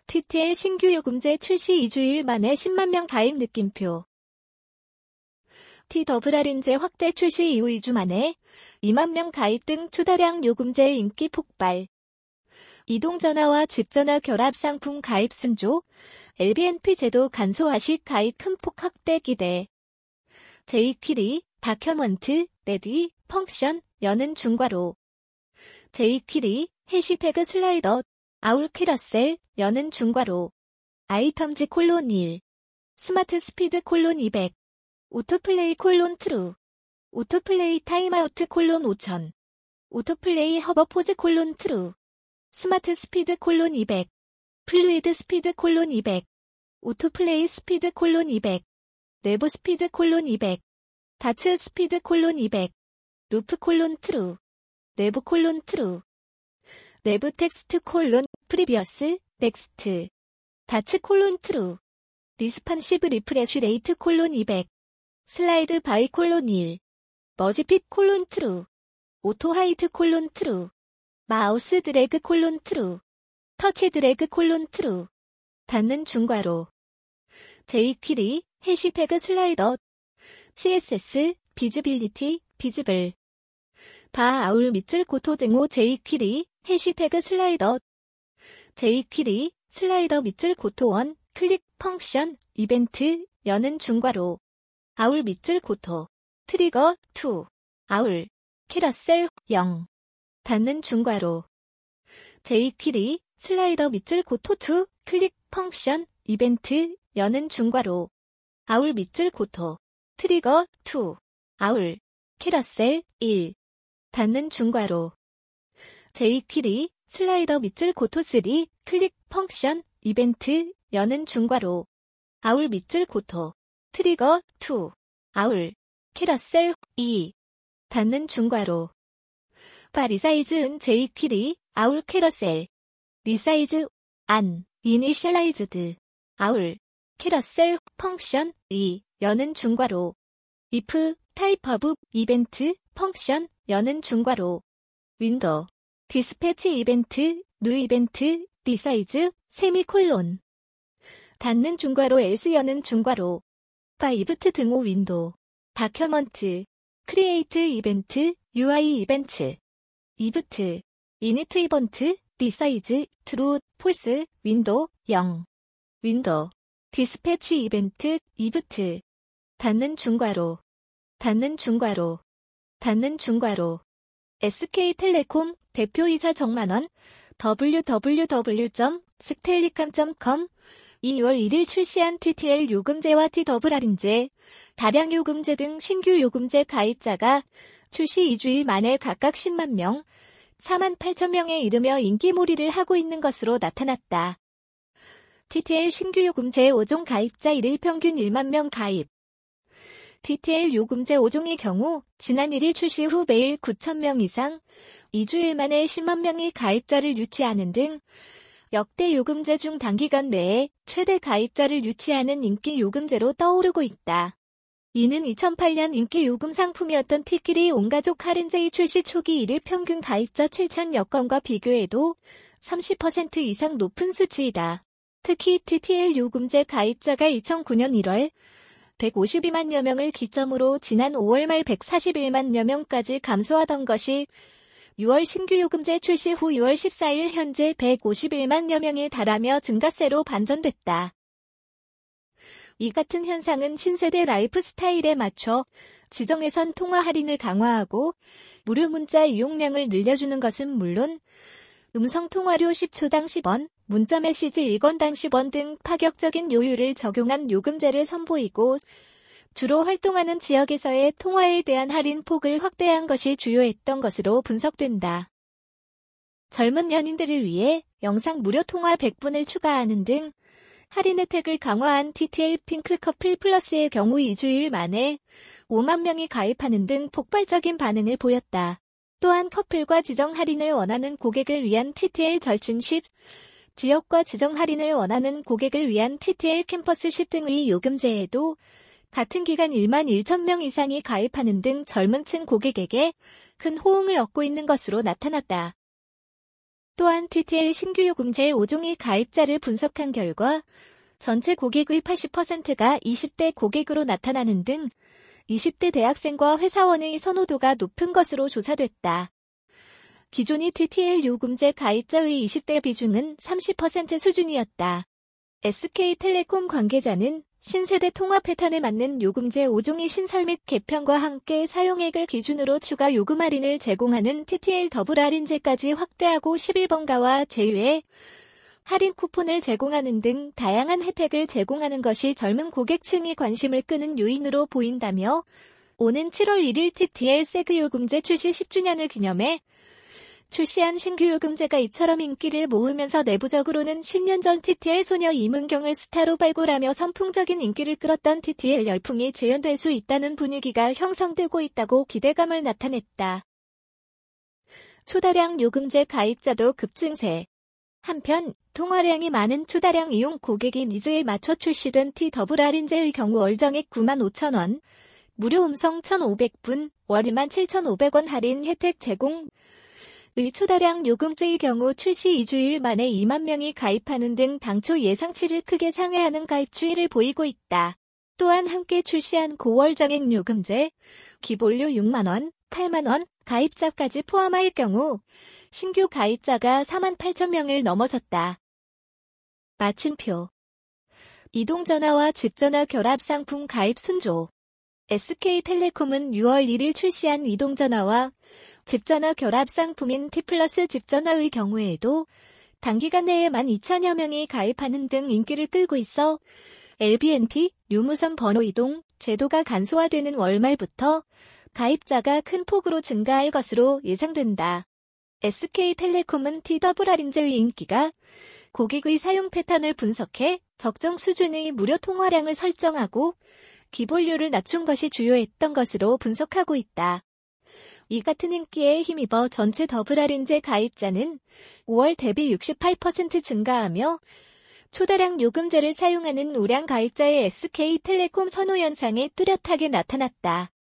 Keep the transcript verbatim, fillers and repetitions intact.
티티엘 신규 요금제 출시 이 주일 만에 십만 명 가입 느낌표. 티 더블 할인제 확대 출시 이후 이 주 만에 이만 명 가입 등 추다량 요금제 인기 폭발. 이동전화와 집전화 결합 상품 가입 순조, 엘비엔피 제도 간소화식 가입 큰 폭 확대 기대. 제이퀴리, 다큐먼트, 레디, 펑션, 여는 중과로. 제이퀴리, 해시태그 슬라이더, 아울 캐러셀, 여는 중과로. 아이텀즈 콜론 일. 스마트 스피드 콜론 이백. 오토플레이 콜론 트루. 오토플레이 타임아우트 콜론 오천. 오토플레이 허버포즈 콜론 트루. 스마트 스피드 콜론 이백. 플루이드 스피드 콜론 이백. 오토플레이 스피드 콜론 이백. 내부 스피드 콜론 이백. 다츠 스피드 콜론 이백. 루프 콜론 트루. 내부 콜론 트루. 내부 텍스트 콜론 프리비어스 넥스트. 다츠 콜론 트루. 리스판시브 리프레쉬 레이트 콜론 이백. 슬라이드 바이 콜론 일. 머지핏 콜론 트루. 오토 하이트 콜론 트루. 마우스 드래그 콜론 트루. 터치 드래그 콜론 트루. 닫는 중괄호. 제이퀴리, 해시태그 슬라이더. 씨에스에스, 비즈빌리티, 비즈블. 바 아울 밑줄 고토 등호 제이퀴리, 해시태그 슬라이더. 제이퀴리, 슬라이더 밑줄 고토 원, 클릭, 펑션, 이벤트, 여는 중괄호. 아울 밑줄 고토. 트리거, 이. 아울. 캐러셀, 영. 닫는 중괄호. 제이퀴리, 슬라이더 밑줄 고토 이, 클릭, 펑션, 이벤트, 여는 중괄호. 아울 밑줄 고토. 트리거, 이. 아울. 캐러셀, 일. 닫는 중괄호. 제이퀴리, 슬라이더 밑줄 고토 삼, 클릭, 펑션, 이벤트, 여는 중괄호. 아울 밑줄 고토. 트리거, 이. 아울. 캐러셀, 이. 닫는 중괄호. 바 리사이즈은 제이퀴리, 아울 캐러셀. 리사이즈, 안, 이니셜라이즈드. 아울. 캐러셀, 펑션, 이, 여는 중괄호. if, 타입 오브, 이벤트, 펑션, 여는 중괄호. 윈도우. 디스패치 이벤트, 뉴 이벤트, 리사이즈, 세미콜론. 닫는 중괄호 else 여는 중괄호. 바 이브트 등호 윈도우. 다큐먼트. 크리에이트 이벤트, 유아이 이벤트. 이브트. 이니트 이벤트, 리사이즈, 트루, 폴스, 윈도우, 영. 윈도우. 디스패치 이벤트, 이브트. 닫는 중괄호. 닫는 중괄호. 닫는 중괄호. 에스케이텔레콤 대표이사 정만원. 더블유 더블유 더블유 점 스텔리캄 점 컴. 이월 일일 출시한 티티엘 요금제와 티 더블 할인제, 다량 요금제 등 신규 요금제 가입자가 출시 이 주일 만에 각각 십만 명, 사만 팔천 명에 이르며 인기몰이를 하고 있는 것으로 나타났다. 티티엘 신규 요금제 오 종 가입자 일일 평균 일만 명 가입. 티티엘 요금제 오 종의 경우 지난 일 일 출시 후 매일 구천 명 이상, 이 주일 만에 십만 명이 가입자를 유치하는 등 역대 요금제 중 단기간 내에 최대 가입자를 유치하는 인기 요금제로 떠오르고 있다. 이는 이천팔 년 인기 요금 상품이었던 티끼리 온가족 할인제의 출시 초기 일 일 평균 가입자 칠천여 건과 비교해도 삼십 퍼센트 이상 높은 수치이다. 특히 티티엘 요금제 가입자가 이천구 년 일월 백오십이만여 명을 기점으로 지난 오월 말 백사십일만여 명까지 감소하던 것이 유월 신규 요금제 출시 후 유월 십사일 현재 백오십일만여 명에 달하며 증가세로 반전됐다. 이 같은 현상은 신세대 라이프 스타일에 맞춰 지정예선 통화 할인을 강화하고 무료 문자 이용량을 늘려주는 것은 물론 음성통화료 십 초당 십 원, 문자 메시지 일 건당 십 원 등 파격적인 요율을 적용한 요금제를 선보이고 주로 활동하는 지역에서의 통화에 대한 할인 폭을 확대한 것이 주요했던 것으로 분석된다. 젊은 연인들을 위해 영상 무료 통화 백 분을 추가하는 등 할인 혜택을 강화한 티티엘 핑크 커플 플러스의 경우 이 주일 만에 오만 명이 가입하는 등 폭발적인 반응을 보였다. 또한 커플과 지정 할인을 원하는 고객을 위한 티티엘 절친 십, 지역과 지정 할인을 원하는 고객을 위한 티티엘 캠퍼스 십 등의 요금제에도 같은 기간 일만 일천 명 이상이 가입하는 등 젊은 층 고객에게 큰 호응을 얻고 있는 것으로 나타났다. 또한 티티엘 신규 요금제 오 종의 가입자를 분석한 결과 전체 고객의 팔십 퍼센트가 이십 대 고객으로 나타나는 등 이십 대 대학생과 회사원의 선호도가 높은 것으로 조사됐다. 기존의 티티엘 요금제 가입자의 이십 대 비중은 삼십 퍼센트 수준이었다. 에스케이텔레콤 관계자는 신세대 통화 패턴에 맞는 요금제 오 종의 신설 및 개편과 함께 사용액을 기준으로 추가 요금 할인을 제공하는 티티엘 더블 할인제까지 확대하고 십일 번가와 제휴에 할인 쿠폰을 제공하는 등 다양한 혜택을 제공하는 것이 젊은 고객층이 관심을 끄는 요인으로 보인다며 오는 칠월 일일 티티엘 세그 요금제 출시 십 주년을 기념해 출시한 신규 요금제가 이처럼 인기를 모으면서 내부적으로는 십 년 전 티티엘 소녀 이문경을 스타로 발굴하며 선풍적인 인기를 끌었던 티티엘 열풍이 재현될 수 있다는 분위기가 형성되고 있다고 기대감을 나타냈다. 초다량 요금제 가입자도 급증세. 한편 통화량이 많은 초다량 이용 고객이 니즈에 맞춰 출시된 T 더블 할인제의 경우 월정액 구만 오천 원, 무료 음성 천오백 분, 월 이만 칠천오백 원 할인 혜택 제공, 의 초다량 요금제의 경우 출시 이 주일 만에 이만 명이 가입하는 등 당초 예상치를 크게 상회하는 가입 추이를 보이고 있다. 또한 함께 출시한 고월정액 요금제, 기본료 육만 원, 팔만 원, 가입자까지 포함할 경우 신규 가입자가 사만 팔천 명을 넘어섰다. 마침표. 이동전화와 집전화 결합 상품 가입 순조. 에스케이텔레콤은 유월 일일 출시한 이동전화와 집전화 결합 상품인 T플러스 집전화의 경우에도 단기간 내에 만 이천여 명이 가입하는 등 인기를 끌고 있어 엘비엔피, 유무선 번호 이동, 제도가 간소화되는 월말부터 가입자가 큰 폭으로 증가할 것으로 예상된다. 에스케이텔레콤은 T 더블 할인제의 인기가 고객의 사용 패턴을 분석해 적정 수준의 무료 통화량을 설정하고 기본료를 낮춘 것이 주요했던 것으로 분석하고 있다. 이 같은 인기에 힘입어 전체 더블 할인제 가입자는 오월 대비 육십팔 퍼센트 증가하며 초다량 요금제를 사용하는 우량 가입자의 에스케이텔레콤 선호 현상이 뚜렷하게 나타났다.